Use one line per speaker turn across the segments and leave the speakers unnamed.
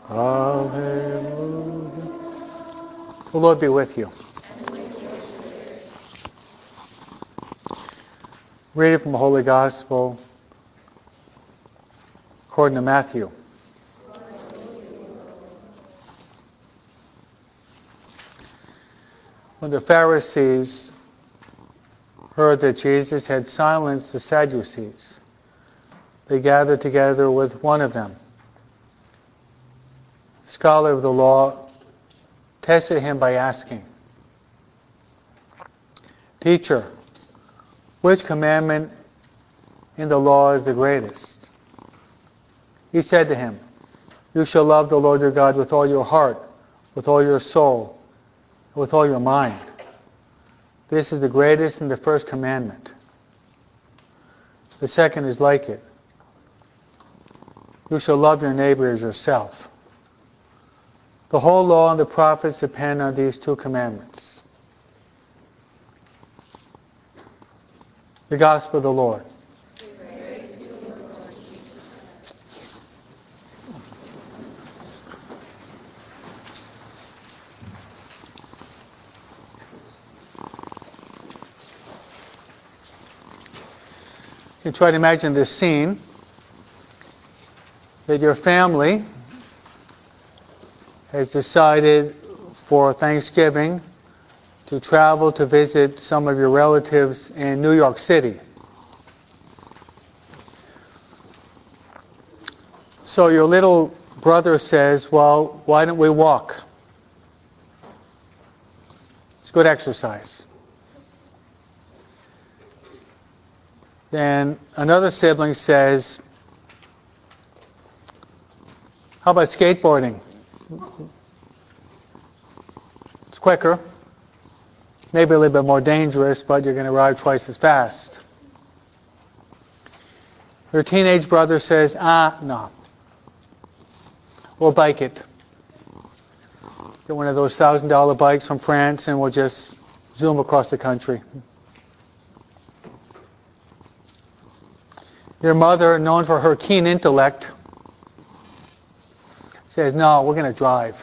Hallelujah. The Lord be with you. Reading from the Holy Gospel according to Matthew. When the Pharisees heard that Jesus had silenced the Sadducees, they gathered together with one of them, a scholar of the law, tested him by asking, "Teacher, which commandment in the law is the greatest?" He said to him, "You shall love the Lord your God with all your heart, with all your soul, and with all your mind. This is the greatest and the first commandment. The second is like it. You shall love your neighbor as yourself. The whole law and the prophets depend on these two commandments." The Gospel of the Lord. You can try to imagine this scene, that your family has decided for Thanksgiving to travel to visit some of your relatives in New York City. So your little brother says, "Well, why don't we walk? It's good exercise." Then another sibling says, "How about skateboarding? It's quicker. Maybe a little bit more dangerous, but you're going to ride twice as fast." Your teenage brother says, "No. We'll bike it. Get one of those $1,000 bikes from France and we'll just zoom across the country." Your mother, known for her keen intellect, says, "No, we're going to drive."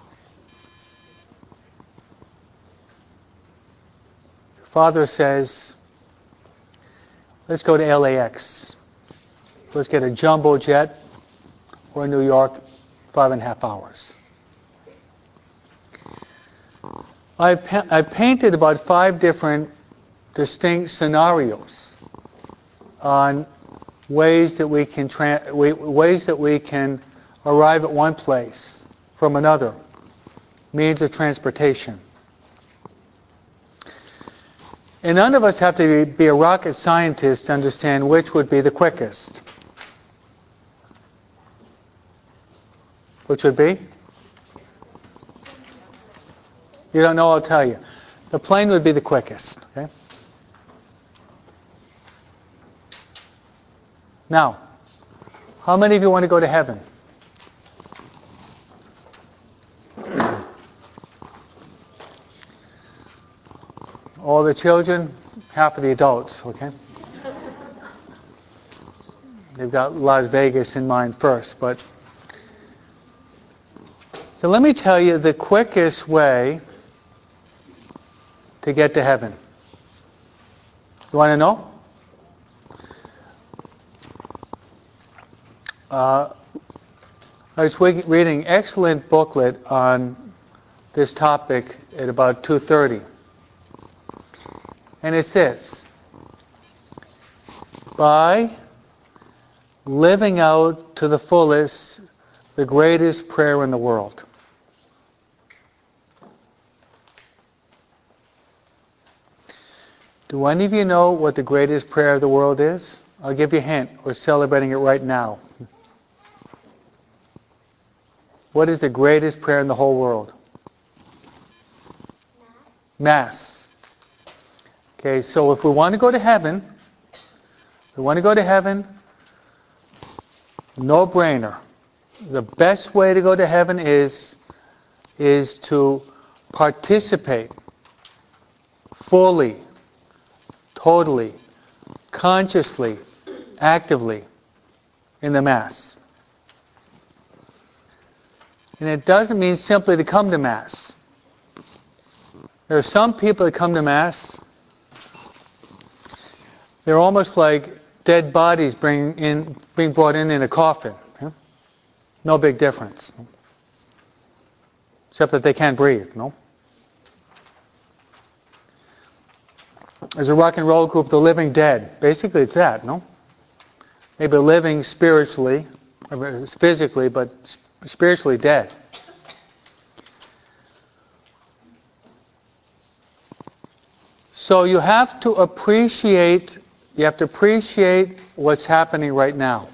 Your father says, "Let's go to LAX. Let's get a jumbo jet. We're in New York, 5.5 hours." I've painted about 5 different distinct scenarios on ways that we can arrive at one place from another, means of transportation. And none of us have to be a rocket scientist to understand which would be the quickest. Which would be? You don't know, I'll tell you. The plane would be the quickest. Okay? Now, how many of you want to go to heaven? All the children, half of the adults, okay? They've got Las Vegas in mind first, but so let me tell you the quickest way to get to heaven. You want to know? I was reading an excellent booklet on this topic at about 2:30. And it's this: by living out to the fullest the greatest prayer in the world. Do any of you know what the greatest prayer of the world is? I'll give you a hint. We're celebrating it right now. What is the greatest prayer in the whole world? Mass. Okay, so if we want to go to heaven, no-brainer. The best way to go to heaven is to participate fully, totally, consciously, actively in the Mass. And it doesn't mean simply to come to Mass. There are some people that come to Mass, they're almost like dead bodies being brought in a coffin. No big difference. Except that they can't breathe, no? There's a rock and roll group, The Living Dead. Basically it's that, no? Maybe living spiritually, or physically, but spiritually dead. So you have to appreciate what's happening right now.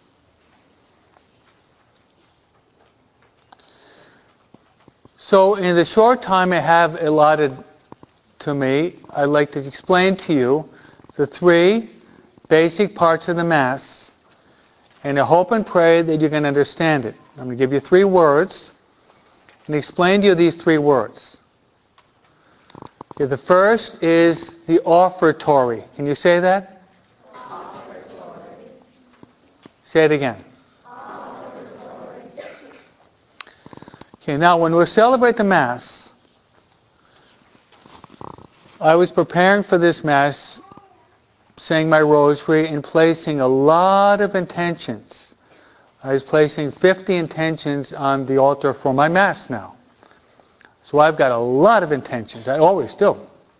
So in the short time I have allotted to me, I'd like to explain to you the three basic parts of the Mass, and I hope and pray that you can understand it. I'm going to give you 3 words and explain to you these 3 words. Okay, the first is the offertory. Can you say that? Offertory. Say it again. Offertory. Okay, now when we celebrate the Mass, I was preparing for this Mass, saying my rosary and placing a lot of intentions. I was placing 50 intentions on the altar for my Mass now. So I've got a lot of intentions. I always do.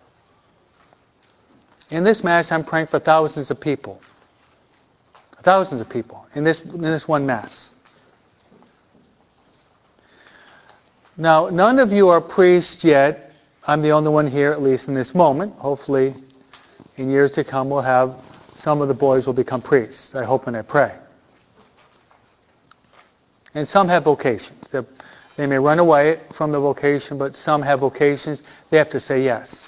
In this Mass, I'm praying for thousands of people. Thousands of people in this one Mass. Now, none of you are priests yet. I'm the only one here, at least in this moment. Hopefully, in years to come, we'll have some of the boys will become priests. I hope and I pray. And some have vocations. They may run away from the vocation, but some have vocations. They have to say yes.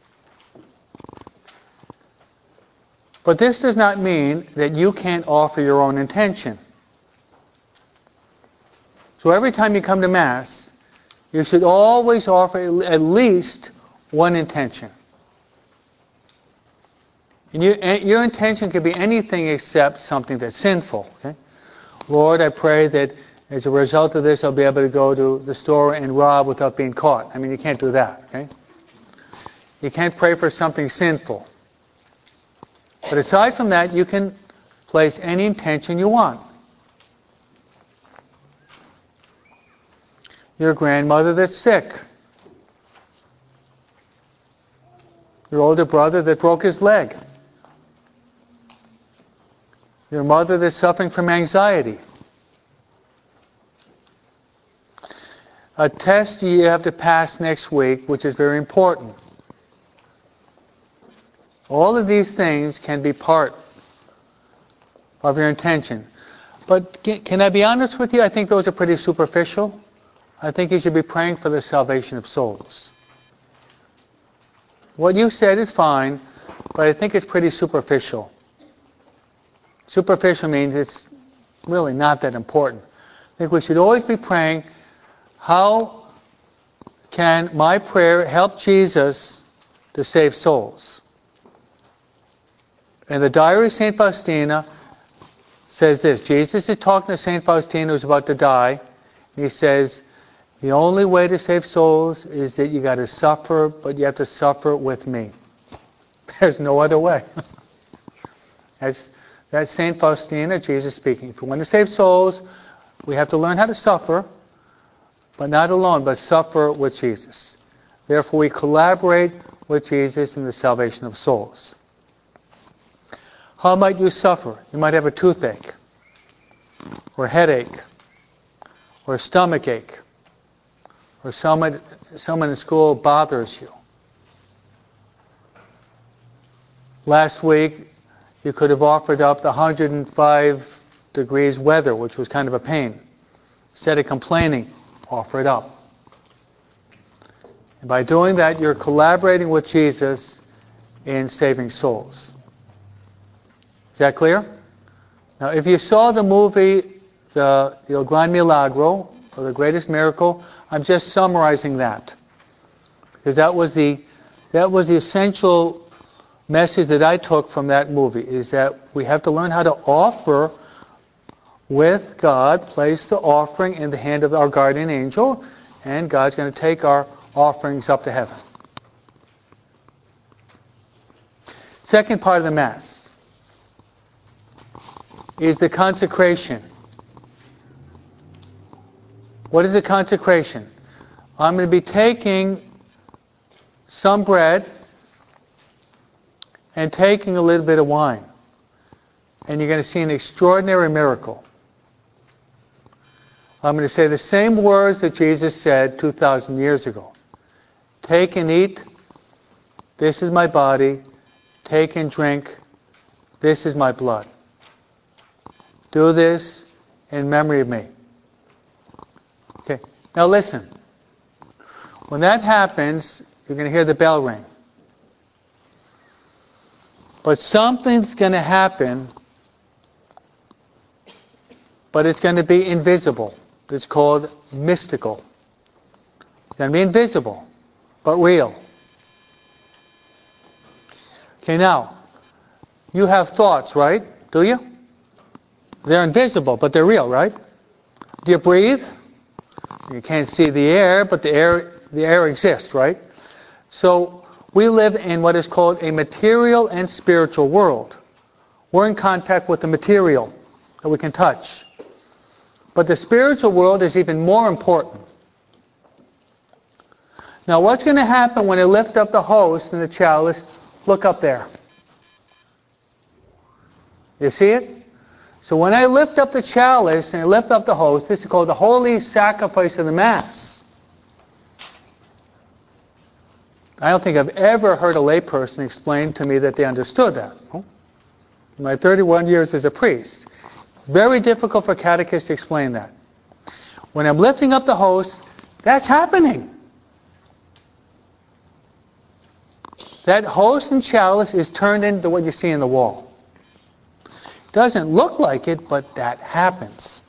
But this does not mean that you can't offer your own intention. So every time you come to Mass, you should always offer at least one intention. And your intention could be anything except something that's sinful. Okay? Lord, I pray that as a result of this, I'll be able to go to the store and rob without being caught. I mean, you can't do that. Okay? You can't pray for something sinful. But aside from that, you can place any intention you want. Your grandmother that's sick. Your older brother that broke his leg. Your mother that's suffering from anxiety. A test you have to pass next week, which is very important. All of these things can be part of your intention. But can I be honest with you? I think those are pretty superficial. I think you should be praying for the salvation of souls. What you said is fine, but I think it's pretty superficial. Superficial means it's really not that important. I think we should always be praying, how can my prayer help Jesus to save souls? And the Diary of St. Faustina says this. Jesus is talking to St. Faustina who's about to die. And he says, the only way to save souls is that you got to suffer, but you have to suffer with me. There's no other way. That's St. Faustina, Jesus speaking. If we want to save souls, we have to learn how to suffer, but not alone, but suffer with Jesus. Therefore, we collaborate with Jesus in the salvation of souls. How might you suffer? You might have a toothache, or a headache, or a stomach ache, or someone in school bothers you. Last week, you could have offered up the 105 degrees weather, which was kind of a pain. Instead of complaining, offer it up. And by doing that, you're collaborating with Jesus in saving souls. Is that clear? Now, if you saw the movie, Il Gran Milagro, or The Greatest Miracle, I'm just summarizing that. Because that was the essential message that I took from that movie, is that we have to learn how to offer with God, place the offering in the hand of our guardian angel, and God's going to take our offerings up to heaven. Second part of the Mass is the consecration. What is a consecration? I'm going to be taking some bread and taking a little bit of wine. And you're going to see an extraordinary miracle. I'm going to say the same words that Jesus said 2,000 years ago. Take and eat. This is my body. Take and drink. This is my blood. Do this in memory of me. Okay. Now listen. When that happens, you're going to hear the bell ring. But something's going to happen, but it's going to be invisible. It's called mystical. It's going to be invisible, but real. Okay, now, you have thoughts, right? Do you? They're invisible, but they're real, right? Do you breathe? You can't see the air, but the air exists, right? So we live in what is called a material and spiritual world. We're in contact with the material that we can touch. But the spiritual world is even more important. Now what's going to happen when I lift up the host and the chalice? Look up there. You see it? So when I lift up the chalice and I lift up the host, this is called the holy sacrifice of the Mass. I don't think I've ever heard a layperson explain to me that they understood that. In my 31 years as a priest, very difficult for catechists to explain that. When I'm lifting up the host, that's happening. That host and chalice is turned into what you see in the wall. Doesn't look like it, but that happens.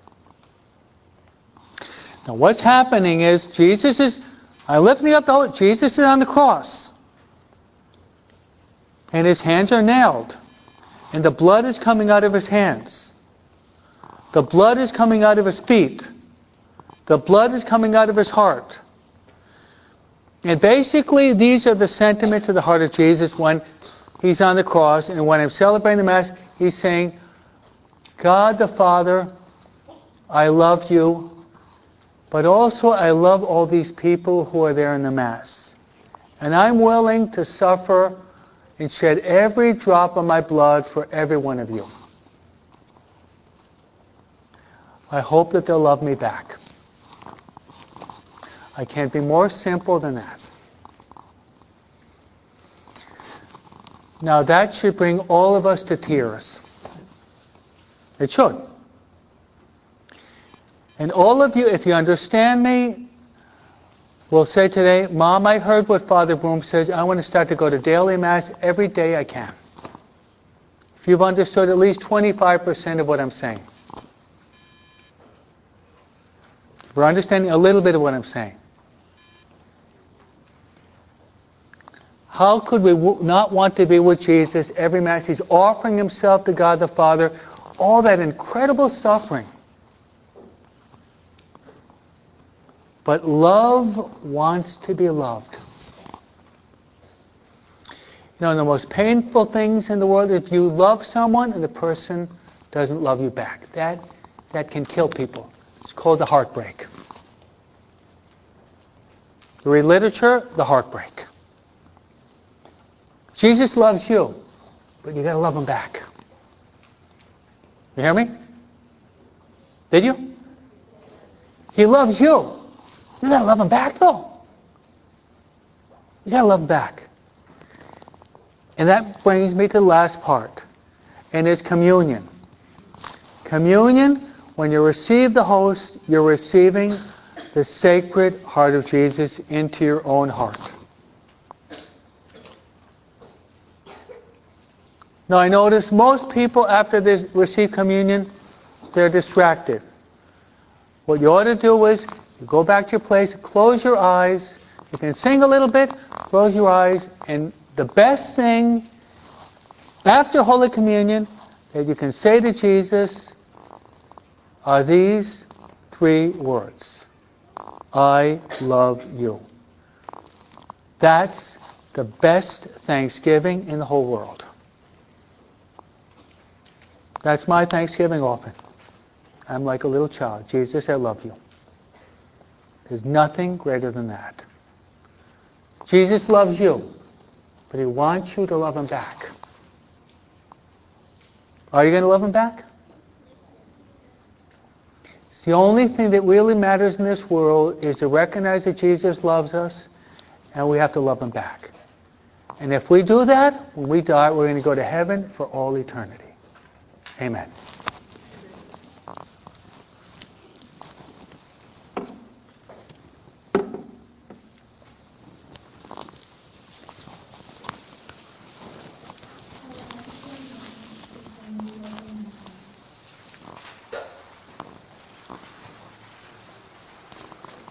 Now what's happening is I'm lifting up the host. Jesus is on the cross. And his hands are nailed. And the blood is coming out of his hands. The blood is coming out of his feet. The blood is coming out of his heart. And basically, these are the sentiments of the heart of Jesus when he's on the cross. And when I'm celebrating the Mass, he's saying, God the Father, I love you, but also I love all these people who are there in the Mass. And I'm willing to suffer and shed every drop of my blood for every one of you. I hope that they'll love me back. I can't be more simple than that. Now that should bring all of us to tears. It should. And all of you, if you understand me, will say today, Mom, I heard what Father Broom says. I want to start to go to daily Mass every day I can. If you've understood at least 25% of what I'm saying. We're understanding a little bit of what I'm saying. How could we not want to be with Jesus every Mass? He's offering himself to God the Father, all that incredible suffering. But love wants to be loved. You know, the most painful things in the world, if you love someone and the person doesn't love you back, that can kill people. It's called the heartbreak. You read literature, the heartbreak. Jesus loves you, but you got to love him back. You hear me? Did you? He loves you. You got to love him back, though. You got to love him back. And that brings me to the last part, and it's communion. Communion, when you receive the host, you're receiving the sacred heart of Jesus into your own heart. Now I notice most people after they receive communion, they're distracted. What you ought to do is, you go back to your place, close your eyes, you can sing a little bit, close your eyes, and the best thing after Holy Communion that you can say to Jesus are these 3 words. I love you. That's the best Thanksgiving in the whole world. That's my Thanksgiving offering. I'm like a little child. Jesus, I love you. There's nothing greater than that. Jesus loves you, but he wants you to love him back. Are you going to love him back? It's the only thing that really matters in this world is to recognize that Jesus loves us, and we have to love him back. And if we do that, when we die, we're going to go to heaven for all eternity. Amen.